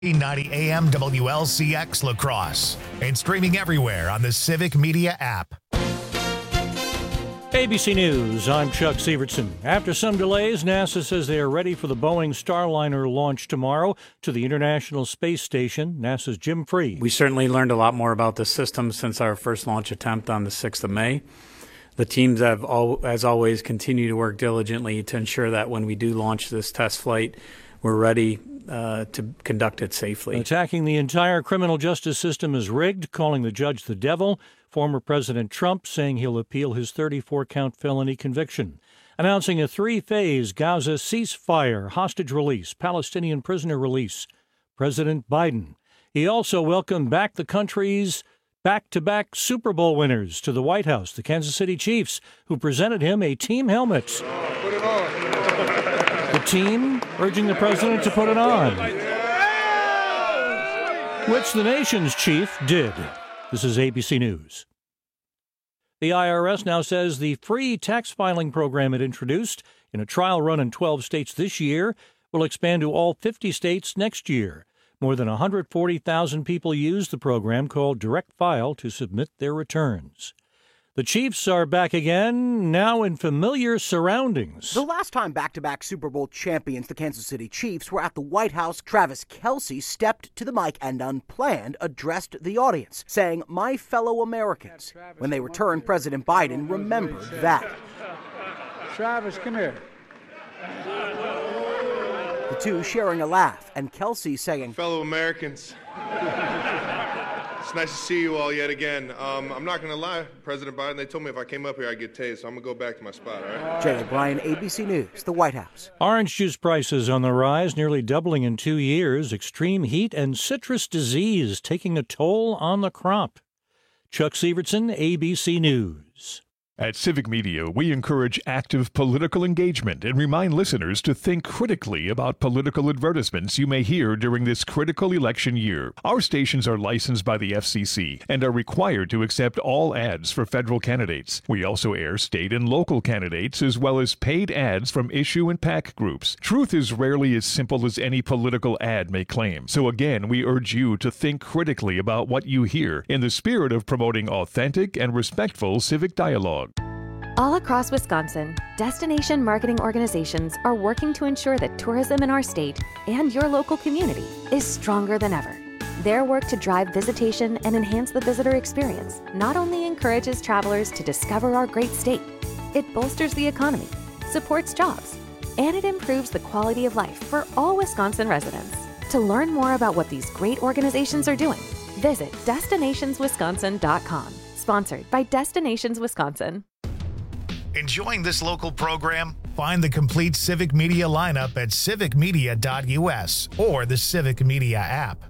990 AM WLCX La Crosse and streaming everywhere on the Civic Media app. ABC News, I'm Chuck Sievertson. After some delays, NASA says they are ready for the Boeing Starliner launch tomorrow to the International Space Station. NASA's Jim Freed. We certainly learned a lot more about the system since our first launch attempt on the 6th of May. The teams have, as always, continued to work diligently to ensure that when we do launch this test flight, we're ready to conduct it safely. Attacking the entire criminal justice system is rigged, calling the judge the devil. Former President Trump saying he'll appeal his 34-count felony conviction. Announcing a 3-phase Gaza ceasefire, hostage release, Palestinian prisoner release. President Biden. He also welcomed back the country's back-to-back Super Bowl winners to the White House, the Kansas City Chiefs, who presented him a team helmet. Put it on. The team urging the president to put it on, which the nation's chief did. This is ABC News. The IRS now says the free tax filing program it introduced in a trial run in 12 states this year will expand to all 50 states next year. More than 140,000 people used the program called Direct File to submit their returns. The Chiefs are back again, now in familiar surroundings. The last time back-to-back Super Bowl champions, the Kansas City Chiefs, were at the White House, Travis Kelce stepped to the mic and unplanned addressed the audience, saying, "My fellow Americans." When they returned, President Biden remembered that. Travis, come here. The two sharing a laugh, and Kelce saying, "Fellow Americans, it's nice to see you all yet again. I'm not going to lie, President Biden, they told me if I came up here I'd get tased, so I'm going to go back to my spot, all right?" Jay O'Brien, ABC News, the White House. Orange juice prices on the rise, nearly doubling in 2 years. Extreme heat and citrus disease taking a toll on the crop. Chuck Sievertson, ABC News. At Civic Media, we encourage active political engagement and remind listeners to think critically about political advertisements you may hear during this critical election year. Our stations are licensed by the FCC and are required to accept all ads for federal candidates. We also air state and local candidates as well as paid ads from issue and PAC groups. Truth is rarely as simple as any political ad may claim. So again, we urge you to think critically about what you hear in the spirit of promoting authentic and respectful civic dialogue. All across Wisconsin, destination marketing organizations are working to ensure that tourism in our state and your local community is stronger than ever. Their work to drive visitation and enhance the visitor experience not only encourages travelers to discover our great state, it bolsters the economy, supports jobs, and it improves the quality of life for all Wisconsin residents. To learn more about what these great organizations are doing, visit destinationswisconsin.com. Sponsored by Destinations Wisconsin. Enjoying this local program? Find the complete Civic Media lineup at civicmedia.us or the Civic Media app.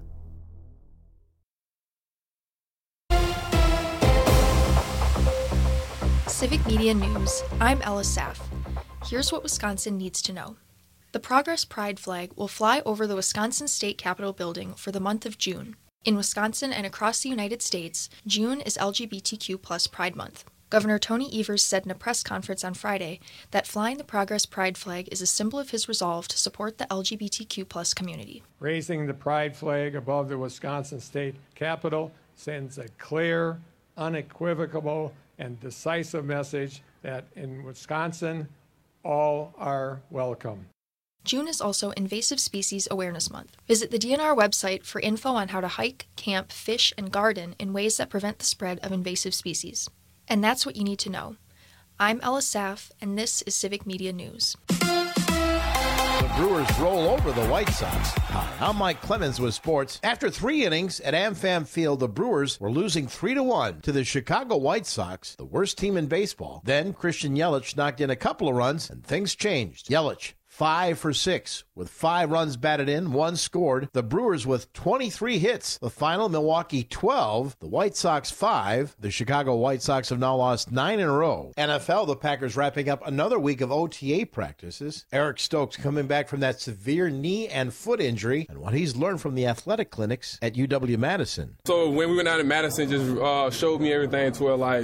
Civic Media News. I'm Ella Saff. Here's what Wisconsin needs to know. The Progress Pride flag will fly over the Wisconsin State Capitol building for the month of June. In Wisconsin and across the United States, June is LGBTQ+ Pride Month. Governor Tony Evers said in a press conference on Friday that flying the Progress Pride flag is a symbol of his resolve to support the LGBTQ+ community. Raising the pride flag above the Wisconsin State Capitol sends a clear, unequivocal, and decisive message that in Wisconsin, all are welcome. June is also Invasive Species Awareness Month. Visit the DNR website for info on how to hike, camp, fish, and garden in ways that prevent the spread of invasive species. And that's what you need to know. I'm Ella Saff, and this is Civic Media News. The Brewers roll over the White Sox. Hi, I'm Mike Clemens with sports. After 3 innings at AmFam Field, the Brewers were losing 3-1 to the Chicago White Sox, the worst team in baseball. Then Christian Yelich knocked in a couple of runs, and things changed. Yelich, 5 for 6, with 5 runs batted in, 1 scored. The Brewers with 23 hits. The final, Milwaukee 12, the White Sox 5. The Chicago White Sox have now lost 9 in a row. NFL, the Packers wrapping up another week of OTA practices. Eric Stokes coming back from that severe knee and foot injury, and what he's learned from the athletic clinics at UW-Madison. So when we went out in Madison, just showed me everything to where, like,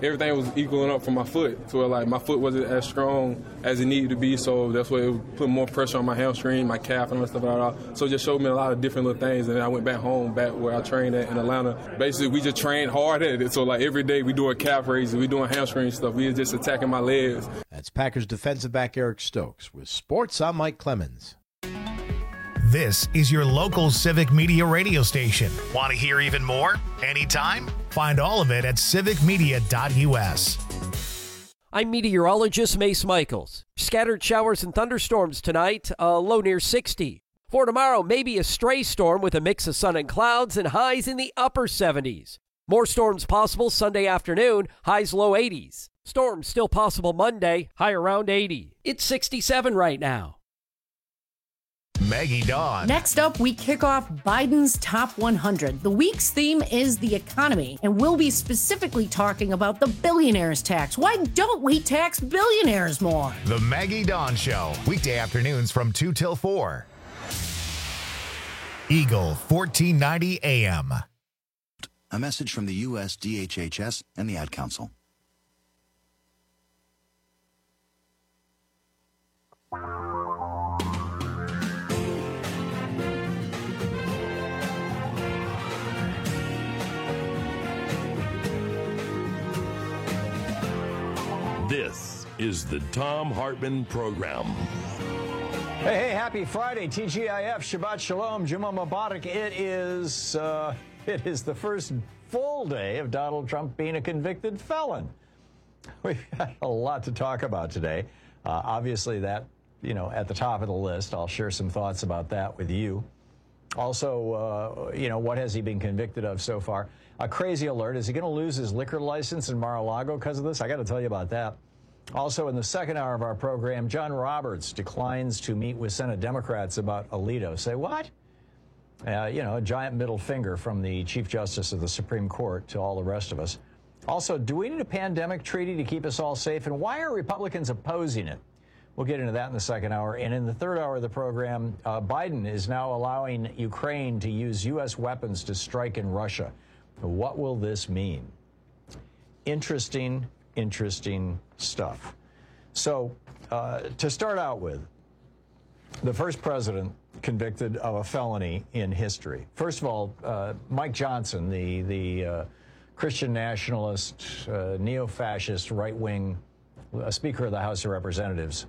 everything was equaling up for my foot. So like my foot wasn't as strong as it needed to be, so that's why it put more pressure on my hamstring, my calf, and all that stuff like that. So it just showed me a lot of different little things, and then I went back home, back where I trained at in Atlanta. Basically, we just trained hard at it. So like every day we doing calf raises, we doing hamstring stuff. We just attacking my legs. That's Packers defensive back Eric Stokes. With sports, I'm Mike Clemens. This is your local Civic Media radio station. Want to hear even more? Anytime? Find all of it at civicmedia.us. I'm meteorologist Mace Michaels. Scattered showers and thunderstorms tonight, a low near 60. For tomorrow, maybe a stray storm with a mix of sun and clouds and highs in the upper 70s. More storms possible Sunday afternoon, highs low 80s. Storms still possible Monday, high around 80. It's 67 right now. Maggie Dawn. Next up, we kick off Biden's Top 100. The week's theme is the economy, and we'll be specifically talking about the billionaires tax. Why don't we tax billionaires more? The Maggie Dawn Show, weekday afternoons from 2 till 4. Eagle 1490 AM. A message from the U.S. DHHS and the Ad Council. This is the Thom Hartmann Program. Hey, happy Friday, TGIF, Shabbat Shalom, Juma Mubarak. It is the first full day of Donald Trump being a convicted felon. We've got a lot to talk about today. Obviously, that, at the top of the list. I'll share some thoughts about that with you. Also, what has he been convicted of so far? A crazy alert. Is he going to lose his liquor license in Mar-a-Lago because of this? I got to tell you about that. Also, in the second hour of our program, John Roberts declines to meet with Senate Democrats about Alito. Say what? A giant middle finger from the Chief Justice of the Supreme Court to all the rest of us. Also, do we need a pandemic treaty to keep us all safe? And why are Republicans opposing it? We'll get into that in the second hour. And in the third hour of the program, Biden is now allowing Ukraine to use U.S. weapons to strike in Russia. What will this mean? Interesting stuff. So, to start out with, the first president convicted of a felony in history. First of all, Mike Johnson, the Christian nationalist, neo-fascist, right-wing Speaker of the House of Representatives,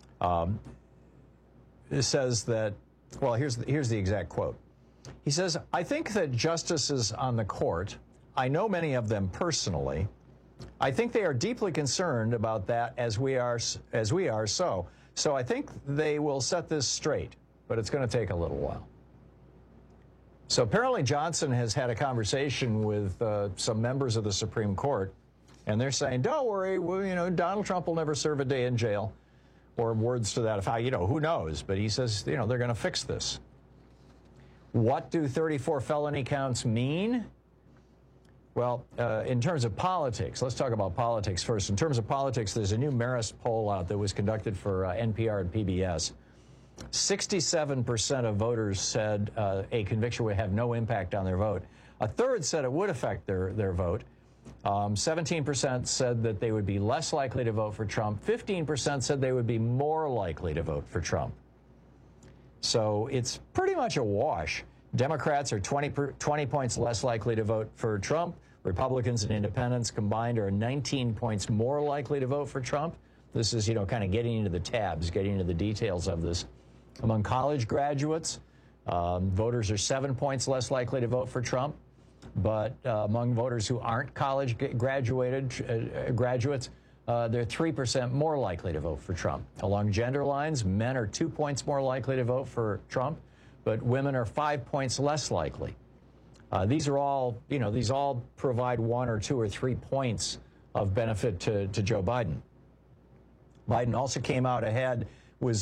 says that, well, here's the exact quote. He says, "I think that justices on the court, I know many of them personally, I think they are deeply concerned about that as we are. So I think they will set this straight, but it's going to take a little while." So apparently Johnson has had a conversation with some members of the Supreme Court, and they're saying, "Don't worry, Donald Trump will never serve a day in jail," or words to that effect. Who knows? But he says, they're going to fix this. What do 34 felony counts mean? Well, in terms of politics, let's talk about politics first. In terms of politics, there's a new Marist poll out that was conducted for NPR and PBS. 67% of voters said a conviction would have no impact on their vote. A third said it would affect their vote. 17% said that they would be less likely to vote for Trump. 15% said they would be more likely to vote for Trump. So it's pretty much a wash. Democrats are 20 points less likely to vote for Trump. Republicans and independents combined are 19 points more likely to vote for Trump. This is, kind of getting into the tabs, getting into the details of this. Among college graduates, voters are 7 points less likely to vote for Trump. But among voters who aren't college graduates, they're 3% more likely to vote for Trump. Along gender lines, men are 2 points more likely to vote for Trump, but women are 5 points less likely. These all provide 1 or 2 or 3 points of benefit to Joe Biden. Biden also came out ahead with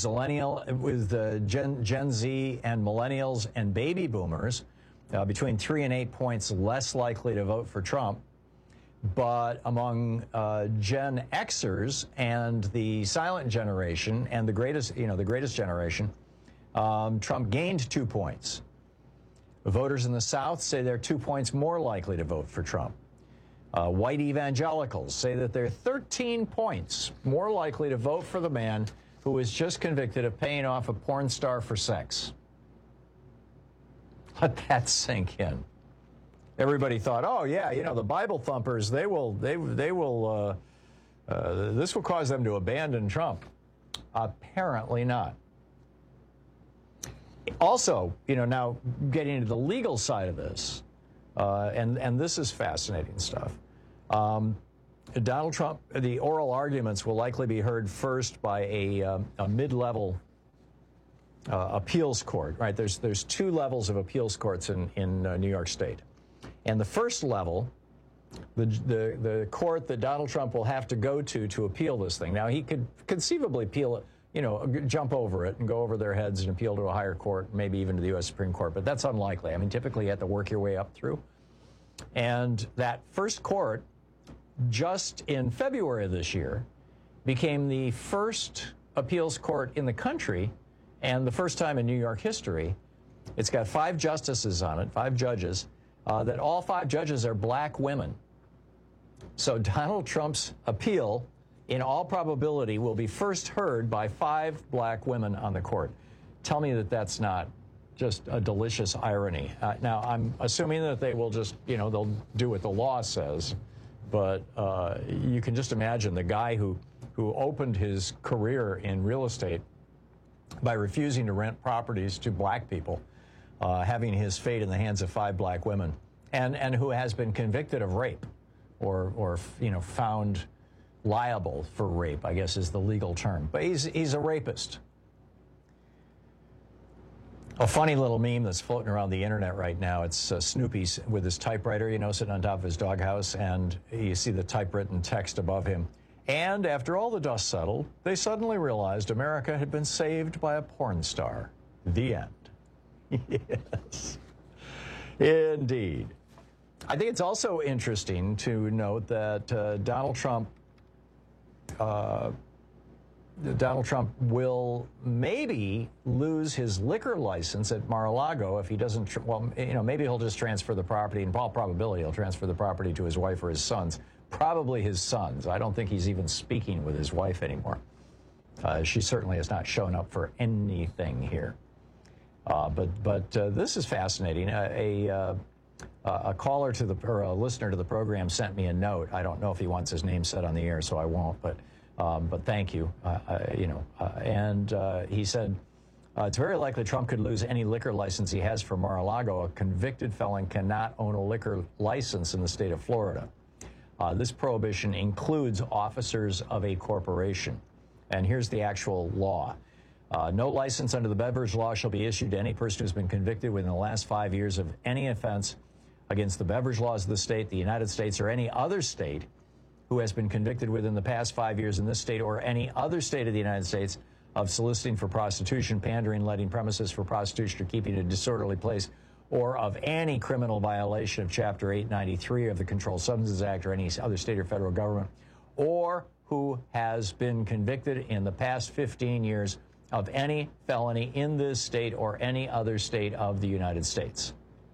Gen Z and millennials and baby boomers, between 3 and 8 points less likely to vote for Trump. But among Gen Xers and the silent generation and the greatest generation, Trump gained 2 points. Voters in the South say they're 2 points more likely to vote for Trump. White evangelicals say that they're 13 points more likely to vote for the man who was just convicted of paying off a porn star for sex. Let that sink in. Everybody thought, oh yeah, you know, the Bible thumpers, this will cause them to abandon Trump. Apparently not. Also, you know, now getting into the legal side of this, and this is fascinating stuff. Donald Trump, the oral arguments will likely be heard first by a mid-level appeals court, right? There's two levels of appeals courts in New York State. And the first level, the court that Donald Trump will have to go to appeal this thing. Now, he could conceivably appeal it, you know, jump over it and go over their heads and appeal to a higher court, maybe even to the U.S. Supreme Court, but that's unlikely. I mean, typically you have to work your way up through. And that first court, just in February of this year, became the first appeals court in the country and the first time in New York history. It's got 5 justices on it, 5 judges, that all 5 judges are black women. So Donald Trump's appeal, in all probability, will be first heard by 5 black women on the court. Tell me that that's not just a delicious irony. Now, I'm assuming that they will just, you know, they'll do what the law says, but you can just imagine the guy who opened his career in real estate by refusing to rent properties to black people, having his fate in the hands of 5 black women, and who has been convicted of rape or you know, found liable for rape, I guess is the legal term. But he's a rapist. A funny little meme that's floating around the internet right now, it's Snoopy with his typewriter, you know, sitting on top of his doghouse, and you see the typewritten text above him. And after all the dust settled, they suddenly realized America had been saved by a porn star. The end. Yes. Indeed. I think it's also interesting to note that Donald Trump will maybe lose his liquor license at Mar-a-Lago if he doesn't, well, you know, maybe he'll just transfer the property. In all probability, he'll transfer the property to his wife or his sons. Probably his sons. I don't think he's even speaking with his wife anymore. She certainly has not shown up for anything here. But this is fascinating. A caller to the, or a listener to the program sent me a note. I don't know if he wants his name said on the air, so I won't. But thank you. You know, and he said, it's very likely Trump could lose any liquor license he has for Mar-a-Lago. A convicted felon cannot own a liquor license in the state of Florida. This prohibition includes officers of a corporation. And here's the actual law. No license under the beverage law shall be issued to any person who's been convicted within the last 5 years of any offense against the beverage laws of the state, the United States, or any other state who has been convicted within the past 5 years in this state or any other state of the United States of soliciting for prostitution, pandering, letting premises for prostitution, or keeping a disorderly place, or of any criminal violation of Chapter 893 of the Controlled Substances Act or any other state or federal government, or who has been convicted in the past 15 years of any felony in this state or any other state of the United States.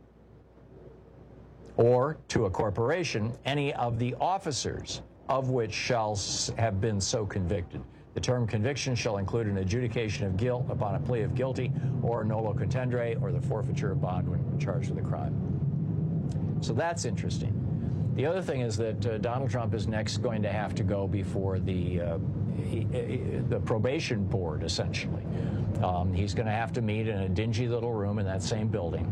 Or to a corporation, any of the officers of which shall have been so convicted. The term conviction shall include an adjudication of guilt upon a plea of guilty or nolo contendere or the forfeiture of bond when charged with a crime. So that's interesting. The other thing is that Donald Trump is next going to have to go before the probation board, essentially. He's going to have to meet in a dingy little room in that same building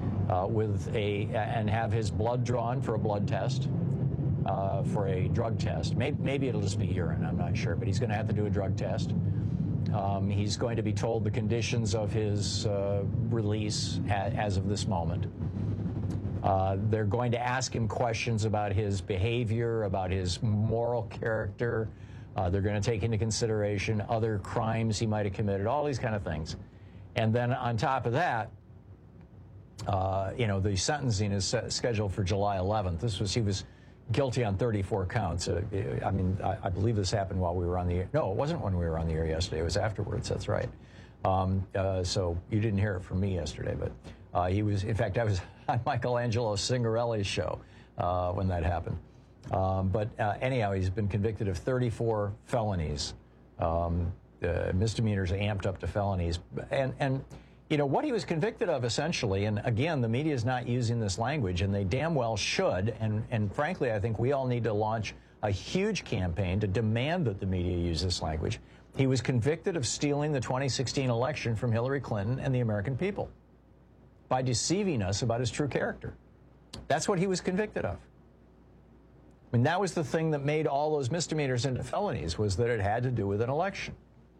and have his blood drawn for a blood test. For a drug test. Maybe it'll just be urine, I'm not sure, but he's going to have to do a drug test. He's going to be told the conditions of his release as of this moment. They're going to ask him questions about his behavior, about his moral character. They're going to take into consideration other crimes he might have committed, all these kind of things. And then on top of that, you know, the sentencing is scheduled for July 11th. He was guilty on 34 counts. I mean, I believe this happened while we were on the air. No, it wasn't when we were on the air yesterday. It was afterwards. That's right. So you didn't hear it from me yesterday, but he was, in fact, I was on Michelangelo Signorelli's show when that happened. Anyhow, he's been convicted of 34 felonies, misdemeanors amped up to felonies. And you know, what he was convicted of, essentially, and again, the media is not using this language, and they damn well should, and frankly, I think we all need to launch a huge campaign to demand that the media use this language. He was convicted of stealing the 2016 election from Hillary Clinton and the American people by deceiving us about his true character. That's what he was convicted of. I mean, that was the thing that made all those misdemeanors into felonies, was that it had to do with an election.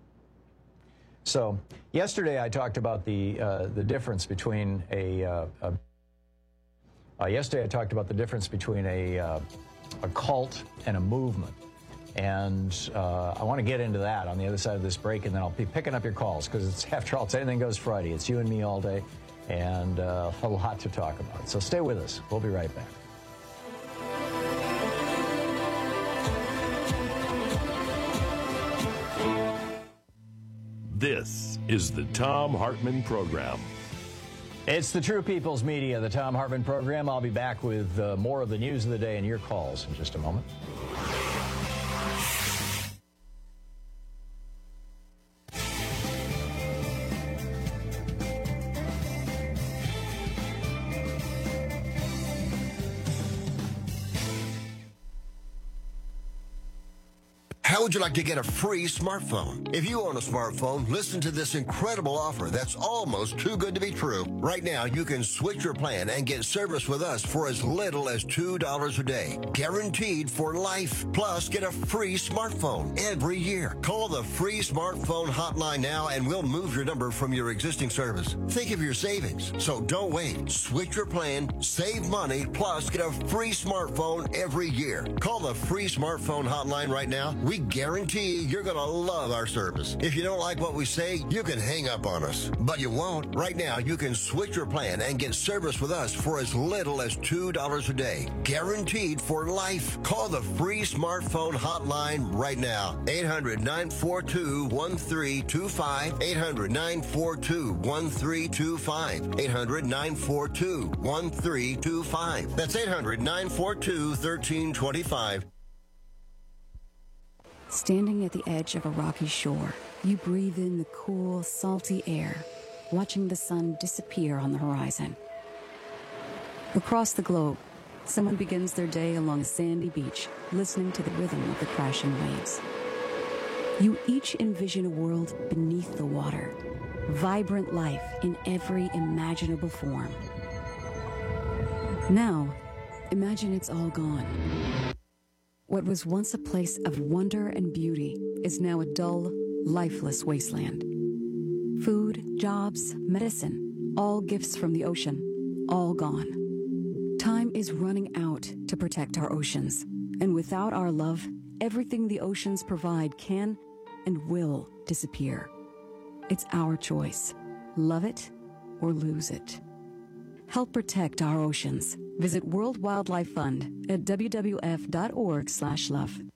So yesterday I talked about the difference between a cult and a movement, and I want to get into that on the other side of this break, and then I'll be picking up your calls, because it's, after all, it's Anything Goes Friday. It's you and me all day, and a lot to talk about. So stay with us. We'll be right back. This is the Thom Hartmann Program. It's the True People's Media, the Thom Hartmann Program. I'll be back with more of the news of the day and your calls in just a moment. How would you like to get a free smartphone? If you own a smartphone, listen to this incredible offer that's almost too good to be true. Right now, you can switch your plan and get service with us for as little as $2 a day. Guaranteed for life. Plus, get a free smartphone every year. Call the free smartphone hotline now and we'll move your number from your existing service. Think of your savings. So don't wait. Switch your plan, save money, plus get a free smartphone every year. Call the free smartphone hotline right now. We guarantee you're going to love our service. If you don't like what we say, you can hang up on us. But you won't. Right now, you can switch your plan and get service with us for as little as $2 a day. Guaranteed for life. Call the free smartphone hotline right now. 800-942-1325. 800-942-1325. 800-942-1325. That's 800-942-1325. Standing at the edge of a rocky shore, you breathe in the cool, salty air, watching the sun disappear on the horizon. Across the globe, someone begins their day along a sandy beach, listening to the rhythm of the crashing waves. You each envision a world beneath the water, vibrant life in every imaginable form. Now, imagine it's all gone. What was once a place of wonder and beauty is now a dull, lifeless wasteland. Food, jobs, medicine, all gifts from the ocean, all gone. Time is running out to protect our oceans, and without our love, everything the oceans provide can and will disappear. It's our choice. Love it or lose it. Help protect our oceans. Visit World Wildlife Fund at wwf.org/love.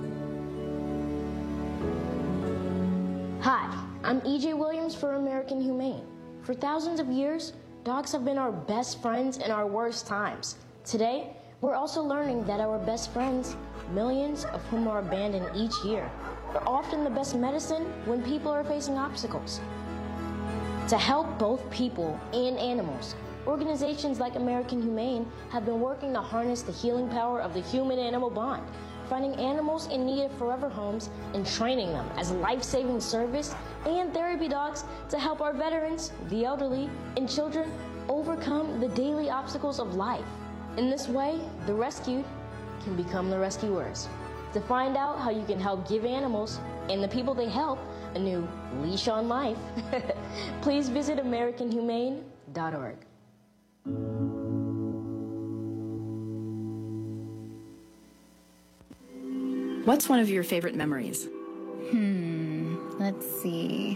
Hi, I'm E.J. Williams for American Humane. For thousands of years, dogs have been our best friends in our worst times. Today, we're also learning that our best friends, millions of whom are abandoned each year, are often the best medicine when people are facing obstacles. To help both people and animals, organizations like American Humane have been working to harness the healing power of the human-animal bond, finding animals in need of forever homes and training them as life-saving service and therapy dogs to help our veterans, the elderly, and children overcome the daily obstacles of life. In this way, the rescued can become the rescuers. To find out how you can help give animals and the people they help a new leash on life, please visit AmericanHumane.org. What's one of your favorite memories? Let's see.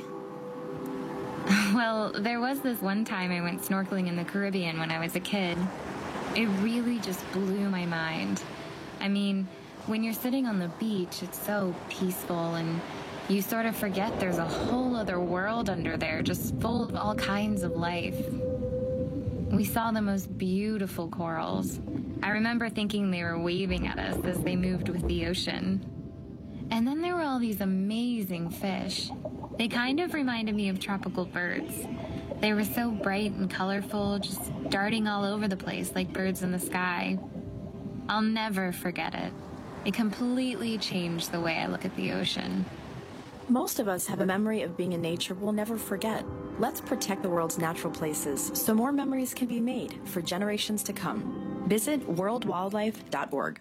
Well, there was this one time I went snorkeling in the Caribbean when I was a kid. It really just blew my mind. I mean, when you're sitting on the beach, it's so peaceful and you sort of forget there's a whole other world under there just full of all kinds of life. We saw the most beautiful corals. I remember thinking they were waving at us as they moved with the ocean. And then there were all these amazing fish. They kind of reminded me of tropical birds. They were so bright and colorful, just darting all over the place like birds in the sky. I'll never forget it. It completely changed the way I look at the ocean. Most of us have a memory of being in nature we'll never forget. Let's protect the world's natural places so more memories can be made for generations to come. Visit worldwildlife.org.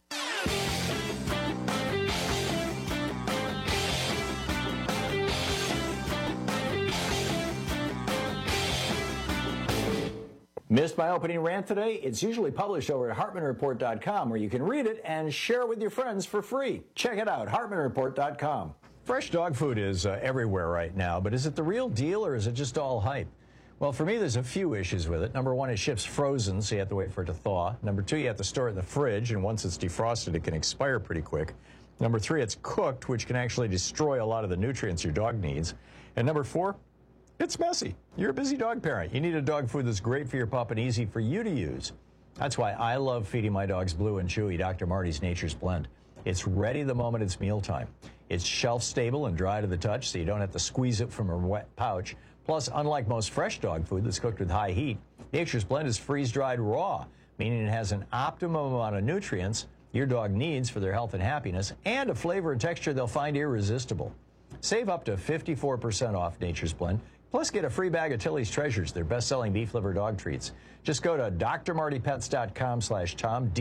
Missed my opening rant today? It's usually published over at HartmanReport.com, where you can read it and share it with your friends for free. Check it out, HartmanReport.com. Fresh dog food is everywhere right now, but is it the real deal or is it just all hype? Well, for me, there's a few issues with it. Number one, it ships frozen, so you have to wait for it to thaw. Number two, you have to store it in the fridge, and once it's defrosted, it can expire pretty quick. Number three, it's cooked, which can actually destroy a lot of the nutrients your dog needs. And number four, it's messy. You're a busy dog parent. You need a dog food that's great for your pup and easy for you to use. That's why I love feeding my dogs Blue and Chewy Dr. Marty's Nature's Blend. It's ready the moment it's mealtime. It's shelf stable and dry to the touch, so you don't have to squeeze it from a wet pouch. Plus, unlike most fresh dog food that's cooked with high heat, Nature's Blend is freeze-dried raw, meaning it has an optimum amount of nutrients your dog needs for their health and happiness, and a flavor and texture they'll find irresistible. Save up to 54% off Nature's Blend. Plus, get a free bag of Tilly's Treasures, their best-selling beef liver dog treats. Just go to drmartypets.com/Tom,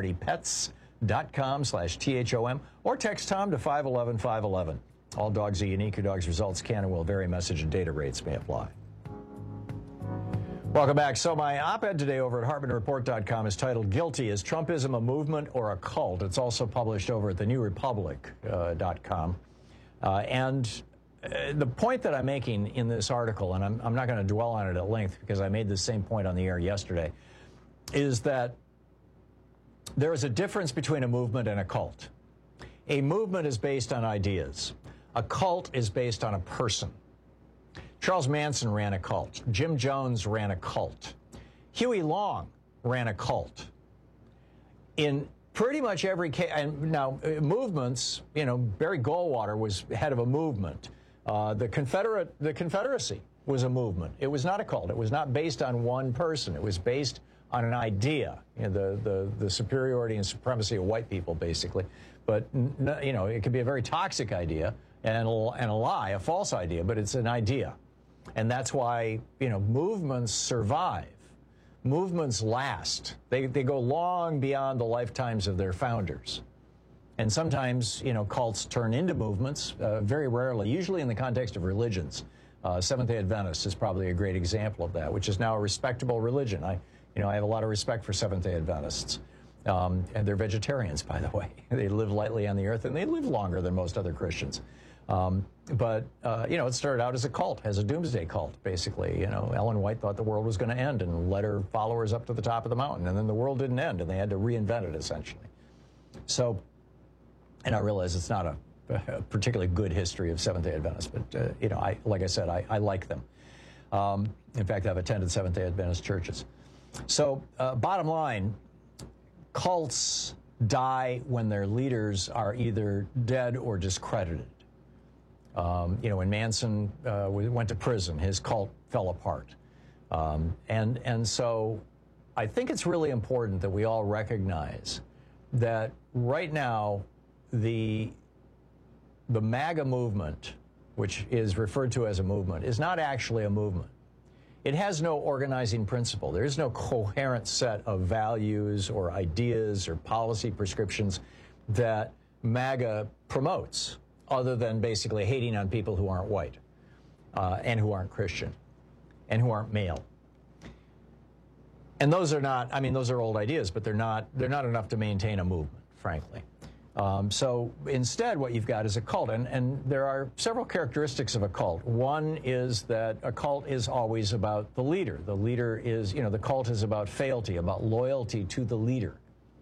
drmartypets.com/THOM, or text Tom to 511-511. All dogs are unique. Your dog's results can and will vary. Message and data rates may apply. Welcome back. So my op-ed today over at HartmanReport.com is titled, Guilty, Is Trumpism a Movement or a Cult? It's also published over at thenewrepublic.com. The point that I'm making in this article, and I'm not going to dwell on it at length because I made the same point on the air yesterday, is that there is a difference between a movement and a cult. A movement is based on ideas. A cult is based on a person. Charles Manson ran a cult. Jim Jones ran a cult. Huey Long ran a cult. In pretty much every case, and now movements, Barry Goldwater was head of a movement. The Confederacy was a movement. It was not a cult. It was not based on one person. It was based on an idea, the superiority and supremacy of white people, basically. But, it could be a very toxic idea and a lie, a false idea, but it's an idea. And that's why, movements survive. Movements last. They go long beyond the lifetimes of their founders. And sometimes, cults turn into movements, very rarely, usually in the context of religions. Seventh-day Adventists is probably a great example of that, which is now a respectable religion. I have a lot of respect for Seventh-day Adventists. And they're vegetarians, by the way. They live lightly on the earth, and they live longer than most other Christians. But it started out as a cult, as a doomsday cult, basically. Ellen White thought the world was going to end and led her followers up to the top of the mountain. And then the world didn't end, and they had to reinvent it, essentially. So, and I realize it's not a particularly good history of Seventh-day Adventists, but, like I said, I like them. In fact, I've attended Seventh-day Adventist churches. So, bottom line, cults die when their leaders are either dead or discredited. When Manson went to prison, his cult fell apart. And so I think it's really important that we all recognize that right now the MAGA movement, which is referred to as a movement, is not actually a movement. It has no organizing principle. There is no coherent set of values or ideas or policy prescriptions that MAGA promotes, other than basically hating on people who aren't white and who aren't Christian and who aren't male. And those are not, those are old ideas, but they're not enough to maintain a movement, frankly. So instead, what you've got is a cult, and there are several characteristics of a cult. One is that a cult is always about the leader. The leader is, the cult is about fealty, about loyalty to the leader.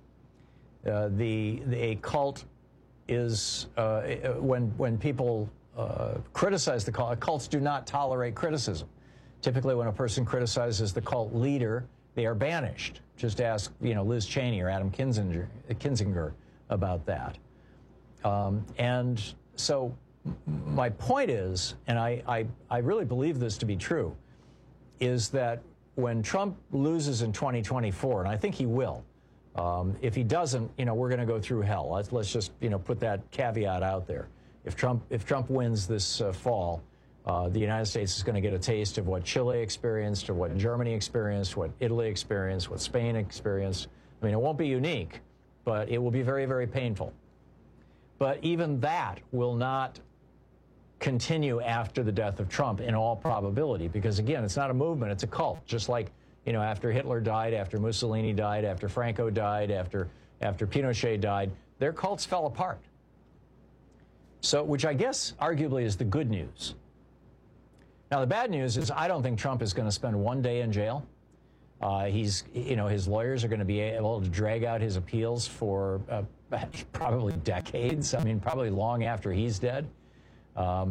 A cult is, when people criticize the cult, cults do not tolerate criticism. Typically, when a person criticizes the cult leader, they are banished. Just ask, Liz Cheney or Adam Kinzinger about that. And so my point is, and I really believe this to be true, is that when Trump loses in 2024, and I think he will, if he doesn't, we're going to go through hell. Let's just, put that caveat out there. If Trump wins this fall, the United States is going to get a taste of what Chile experienced, or what Germany experienced, what Italy experienced, what Spain experienced. I mean, it won't be unique, but it will be very, very painful. But even that will not continue after the death of Trump in all probability, because again, it's not a movement, it's a cult. Just like, after Hitler died, after Mussolini died, after Franco died, after Pinochet died, their cults fell apart. So, which I guess arguably is the good news. Now, the bad news is I don't think Trump is going to spend one day in jail. His lawyers are going to be able to drag out his appeals for probably decades. I mean, probably long after he's dead. But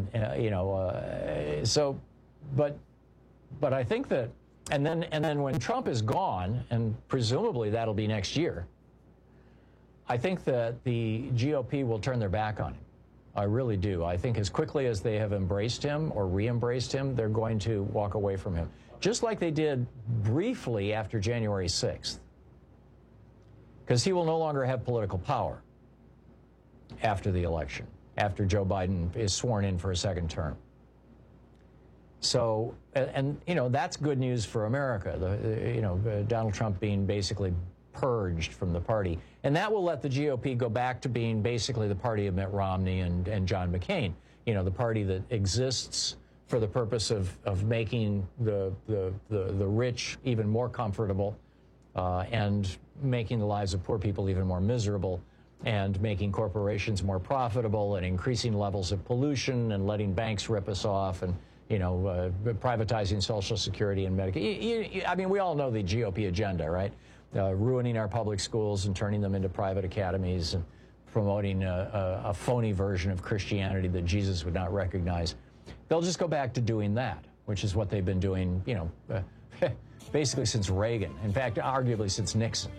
I think that, and then when Trump is gone, and presumably that'll be next year, I think that the GOP will turn their back on him. I really do. I think as quickly as they have embraced him or re-embraced him, they're going to walk away from him. Just like they did briefly after January 6th. Because he will no longer have political power after the election, after Joe Biden is sworn in for a second term. So, and that's good news for America, Donald Trump being basically purged from the party. And that will let the GOP go back to being basically the party of Mitt Romney and John McCain, the party that exists for the purpose of making the rich even more comfortable and making the lives of poor people even more miserable, and making corporations more profitable, and increasing levels of pollution, and letting banks rip us off, and privatizing Social Security and Medicaid. I mean, we all know the GOP agenda, right? Ruining our public schools and turning them into private academies, and promoting a phony version of Christianity that Jesus would not recognize. They'll just go back to doing that, which is what they've been doing, basically since Reagan. In fact, arguably since Nixon.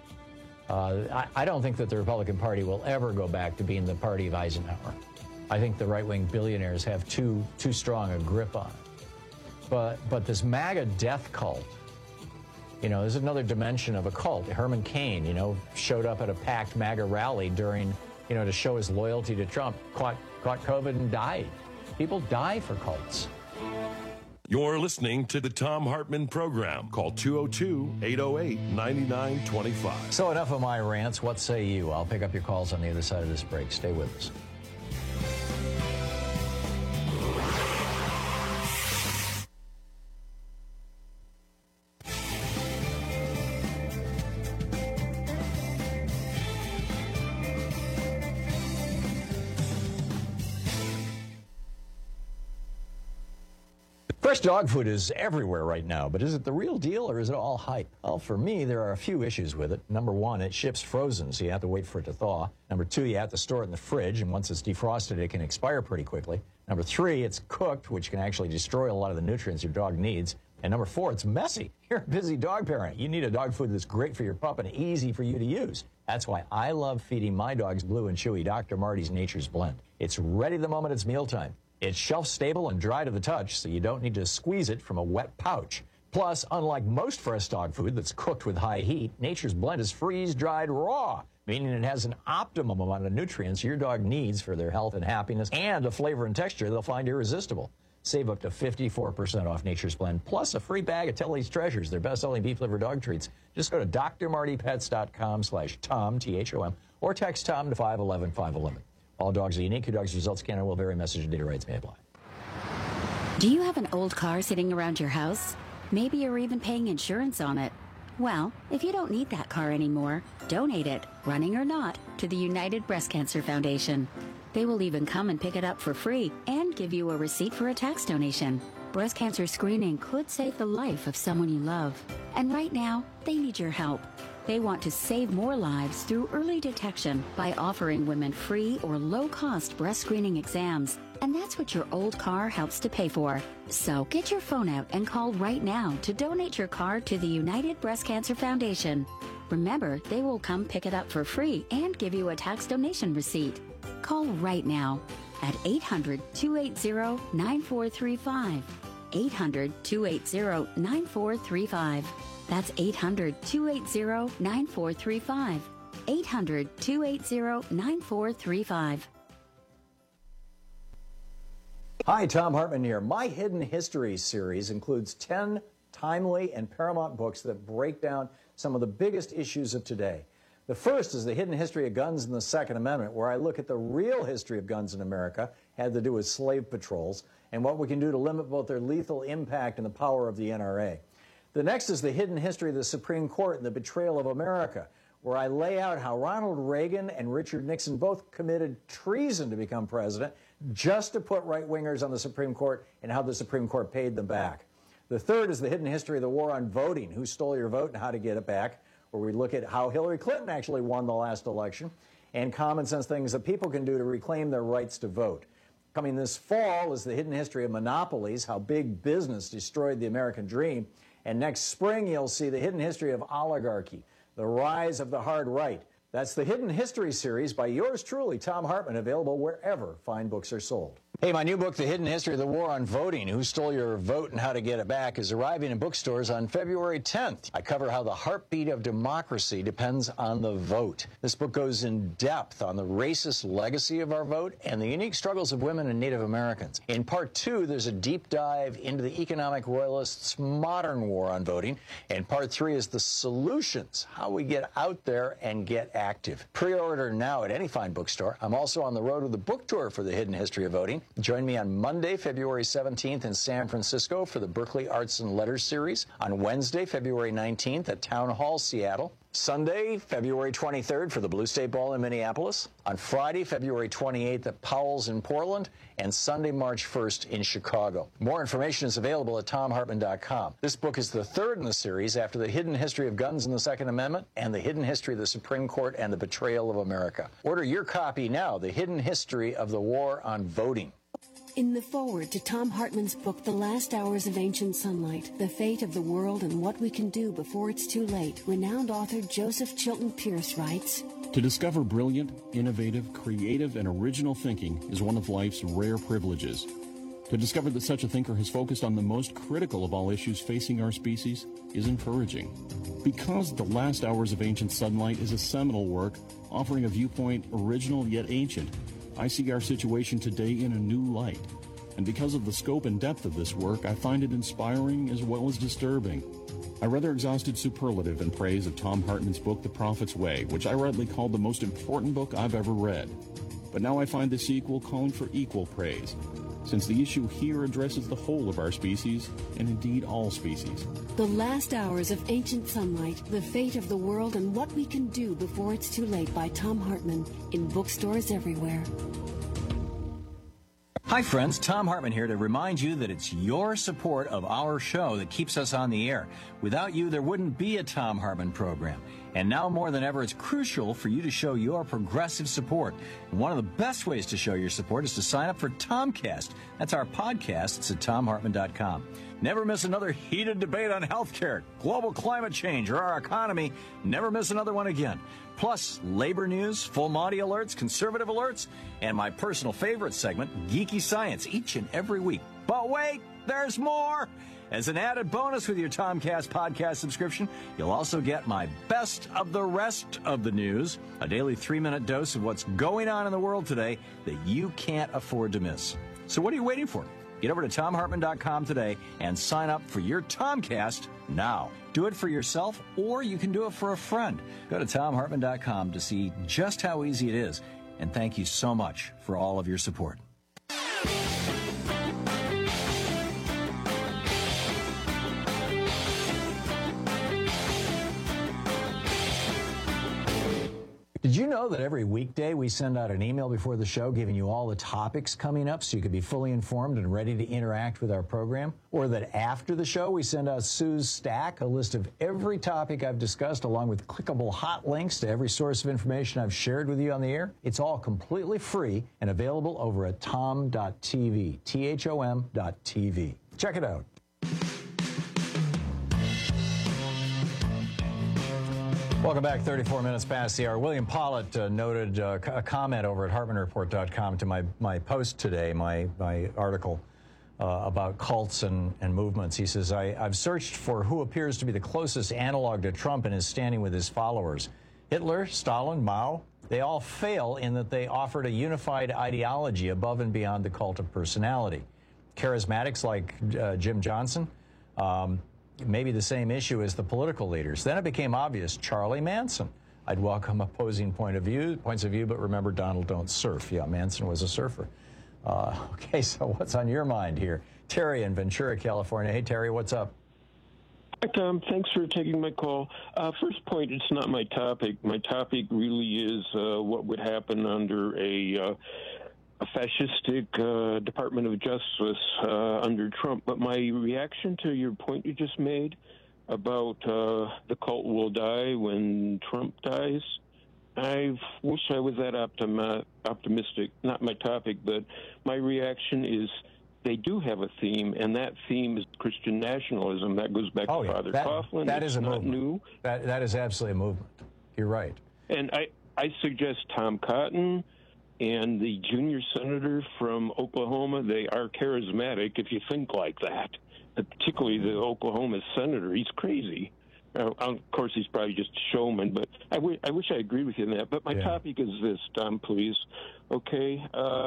I don't think that the Republican Party will ever go back to being the party of Eisenhower. I think the right-wing billionaires have too strong a grip on it. But this MAGA death cult, there's another dimension of a cult. Herman Cain, showed up at a packed MAGA rally during, to show his loyalty to Trump, caught COVID and died. People die for cults. You're listening to the Thom Hartmann Program. Call 202-808-9925. So enough of my rants. What say you? I'll pick up your calls on the other side of this break. Stay with us. Fresh dog food is everywhere right now, but is it the real deal or is it all hype? Well, for me, there are a few issues with it. Number one, it ships frozen, so you have to wait for it to thaw. Number two, you have to store it in the fridge, and once it's defrosted, it can expire pretty quickly. Number three, it's cooked, which can actually destroy a lot of the nutrients your dog needs. And number four, it's messy. You're a busy dog parent. You need a dog food that's great for your pup and easy for you to use. That's why I love feeding my dogs Blue and Chewy Dr. Marty's Nature's Blend. It's ready the moment it's mealtime. It's shelf-stable and dry to the touch, so you don't need to squeeze it from a wet pouch. Plus, unlike most fresh dog food that's cooked with high heat, Nature's Blend is freeze-dried raw, meaning it has an optimum amount of nutrients your dog needs for their health and happiness, and a flavor and texture they'll find irresistible. Save up to 54% off Nature's Blend, plus a free bag of Tellie's Treasures, their best-selling beef-liver dog treats. Just go to drmartypets.com/Tom, T-H-O-M, or text Tom to 511-511. All dogs are unique. Your dog's results can and will vary. Message and data rates may apply. Do you have an old car sitting around your house? Maybe you're even paying insurance on it. Well, if you don't need that car anymore, donate it, running or not, to the United Breast Cancer Foundation. They will even come and pick it up for free and give you a receipt for a tax donation. Breast cancer screening could save the life of someone you love. And right now, they need your help. They want to save more lives through early detection by offering women free or low-cost breast screening exams. And that's what your old car helps to pay for. So get your phone out and call right now to donate your car to the United Breast Cancer Foundation. Remember, they will come pick it up for free and give you a tax donation receipt. Call right now at 800-280-9435. 800-280-9435. That's 800-280-9435. 800-280-9435. Hi, Thom Hartmann here. My Hidden History series includes 10 timely and paramount books that break down some of the biggest issues of today. The first is The Hidden History of Guns and the Second Amendment, where I look at the real history of guns in America, had to do with slave patrols, and what we can do to limit both their lethal impact and the power of the NRA. The next is The Hidden History of the Supreme Court and the Betrayal of America, where I lay out how Ronald Reagan and Richard Nixon both committed treason to become president just to put right-wingers on the Supreme Court and how the Supreme Court paid them back. The third is The Hidden History of the War on Voting, Who Stole Your Vote and How to Get It Back, where we look at how Hillary Clinton actually won the last election and common sense things that people can do to reclaim their rights to vote. Coming this fall is The Hidden History of Monopolies, how big business destroyed the American dream. And next spring, you'll see The Hidden History of Oligarchy, the rise of the hard right. That's the Hidden History series by yours truly, Thom Hartmann, available wherever fine books are sold. Hey, my new book, The Hidden History of the War on Voting, Who Stole Your Vote and How to Get It Back, is arriving in bookstores on February 10th. I cover how the heartbeat of democracy depends on the vote. This book goes in depth on the racist legacy of our vote and the unique struggles of women and Native Americans. In part 2, there's a deep dive into the economic royalists' modern war on voting. And part 3 is the solutions, how we get out there and get active. Pre-order now at any fine bookstore. I'm also on the road with a book tour for The Hidden History of Voting. Join me on Monday, February 17th in San Francisco for the Berkeley Arts and Letters series. On Wednesday, February 19th at Town Hall, Seattle. Sunday, February 23rd for the Blue State Ball in Minneapolis. On Friday, February 28th at Powell's in Portland. And Sunday, March 1st in Chicago. More information is available at ThomHartmann.com. This book is the third in the series after The Hidden History of Guns and the Second Amendment and The Hidden History of the Supreme Court and the Betrayal of America. Order your copy now, The Hidden History of the War on Voting. In the foreword to Thom Hartmann's book, The Last Hours of Ancient Sunlight, The Fate of the World and What We Can Do Before It's Too Late, renowned author Joseph Chilton Pierce writes, To discover brilliant, innovative, creative, and original thinking is one of life's rare privileges. To discover that such a thinker has focused on the most critical of all issues facing our species is encouraging. Because The Last Hours of Ancient Sunlight is a seminal work offering a viewpoint original yet ancient, I see our situation today in a new light. And because of the scope and depth of this work, I find it inspiring as well as disturbing. I rather exhausted superlative in praise of Thom Hartmann's book, The Prophet's Way, which I rightly called the most important book I've ever read. But now I find the sequel calling for equal praise, since the issue here addresses the whole of our species, and indeed all species. The Last Hours of Ancient Sunlight, The Fate of the World and What We Can Do Before It's Too Late by Thom Hartmann, in bookstores everywhere. Hi friends, Thom Hartmann here to remind you that it's your support of our show that keeps us on the air. Without you, there wouldn't be a Thom Hartmann program. And now more than ever, it's crucial for you to show your progressive support. And one of the best ways to show your support is to sign up for Tomcast. That's our podcast. It's at ThomHartmann.com. Never miss another heated debate on healthcare, global climate change, or our economy. Never miss another one again. Plus, labor news, full Monty alerts, conservative alerts, and my personal favorite segment, Geeky Science, each and every week. But wait, there's more! As an added bonus with your Tomcast podcast subscription, you'll also get my best of the rest of the news, a daily 3-minute dose of what's going on in the world today that you can't afford to miss. So what are you waiting for? Get over to ThomHartmann.com today and sign up for your Tomcast now. Do it for yourself, or you can do it for a friend. Go to ThomHartmann.com to see just how easy it is. And thank you so much for all of your support. Did you know that every weekday we send out an email before the show giving you all the topics coming up so you can be fully informed and ready to interact with our program? Or that after the show we send out Sue's Stack, a list of every topic I've discussed along with clickable hot links to every source of information I've shared with you on the air? It's all completely free and available over at tom.tv, THOM.tv. Check it out. Welcome back. 34 minutes past the hour. William Pollitt noted a comment over at HartmanReport.com to my post today, my article about cults and movements. He says, I've searched for who appears to be the closest analog to Trump in his standing with his followers. Hitler, Stalin, Mao, they all fail in that they offered a unified ideology above and beyond the cult of personality. Charismatics like Jim Johnson, maybe the same issue as the political leaders. Then it became obvious, Charlie Manson. I'd welcome opposing points of view, but remember, Donald don't surf. Yeah, Manson was a surfer. Okay, so what's on your mind here? Terry in Ventura, California. Hey, Terry, what's up? Hi, Tom. Thanks for taking my call. First point, it's not my topic. My topic really is what would happen under a fascistic Department of Justice under Trump. But my reaction to your point you just made about the cult will die when Trump dies, I wish I was that optimistic. Not my topic, but my reaction is they do have a theme, and that theme is Christian nationalism. That goes back to Father Coughlin. That is a movement. New. That is absolutely a movement. You're right. And I suggest Tom Cotton and the junior senator from Oklahoma, they are charismatic if you think like that. Particularly the Oklahoma senator, he's crazy. Of course, he's probably just a showman, but I wish I agreed with you on that. But my topic is this, Tom, please. Okay?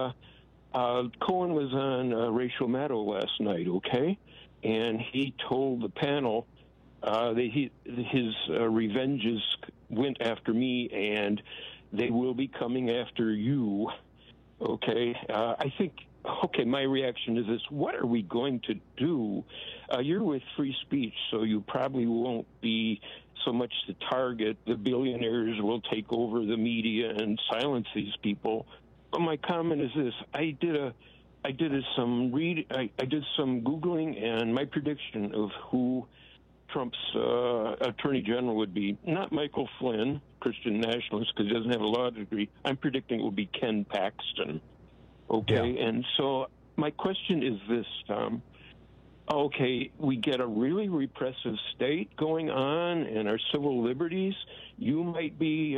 Cohen was on Rachel Maddow last night, okay? And he told the panel that his revenges went after me, and they will be coming after you, okay? I think, my reaction is this. What are we going to do? You're with free speech, so you probably won't be so much the target. The billionaires will take over the media and silence these people. But my comment is this. I did some Googling, and my prediction of who Trump's attorney general would be, not Michael Flynn, Christian nationalist, because he doesn't have a law degree. I'm predicting it will be Ken Paxton. Okay, yeah. And so my question is this, Tom. Okay, we get a really repressive state going on, and our civil liberties. You might be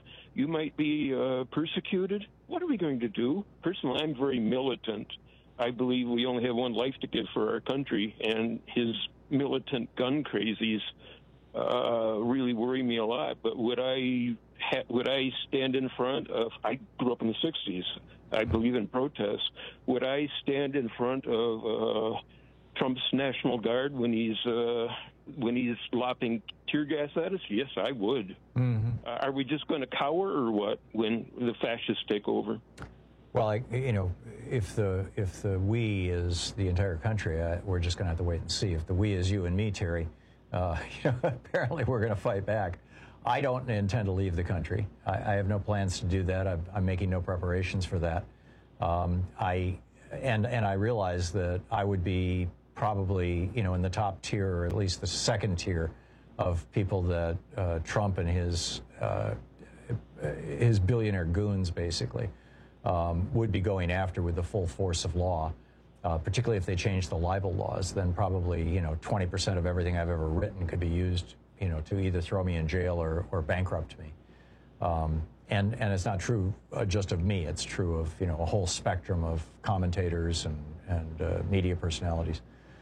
persecuted. What are we going to do? Personally, I'm very militant. I believe we only have one life to give for our country, and his militant gun crazies really worry me a lot. But would I stand in front of? I grew up in the '60s. I believe in protest. Would I stand in front of Trump's National Guard when he's lopping tear gas at us? Yes, I would. Mm-hmm. Are we just going to cower or what when the fascists take over? Well, if the we is the entire country, we're just going to have to wait and see. If the we is you and me, Terry, apparently we're going to fight back. I don't intend to leave the country. I have no plans to do that. I'm making no preparations for that. I realize that I would be probably, in the top tier, or at least the second tier of people that Trump and his billionaire goons, basically, would be going after with the full force of law. Particularly if they change the libel laws, then probably, 20% of everything I've ever written could be used, to either throw me in jail or bankrupt me. And it's not true just of me. It's true of, a whole spectrum of commentators and media personalities.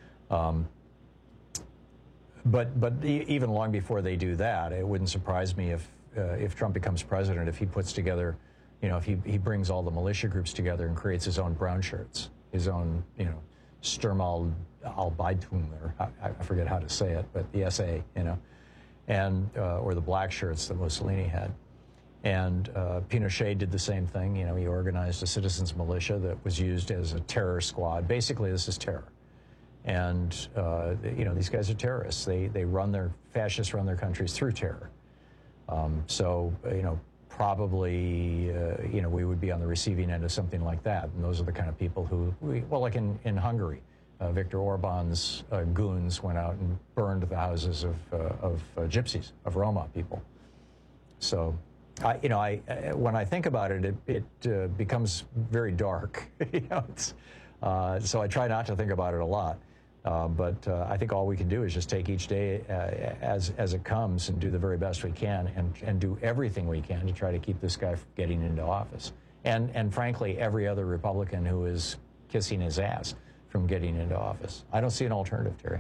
But even long before they do that, it wouldn't surprise me if Trump becomes president, if he puts together, if he brings all the militia groups together and creates his own brown shirts, his own, Sturm al-Beitung, or I forget how to say it, but the SA, and or the black shirts that Mussolini had. And Pinochet did the same thing. He organized a citizens militia that was used as a terror squad. Basically, this is terror. And, these guys are terrorists. Fascists run their countries through terror. probably, we would be on the receiving end of something like that. And those are the kind of people who, like in Hungary, Viktor Orban's goons went out and burned the houses of gypsies, of Roma people. So, when I think about it, it becomes very dark. So I try not to think about it a lot. But I think all we can do is just take each day as it comes and do the very best we can and do everything we can to try to keep this guy from getting into office. And frankly, every other Republican who is kissing his ass from getting into office. I don't see an alternative, Terry.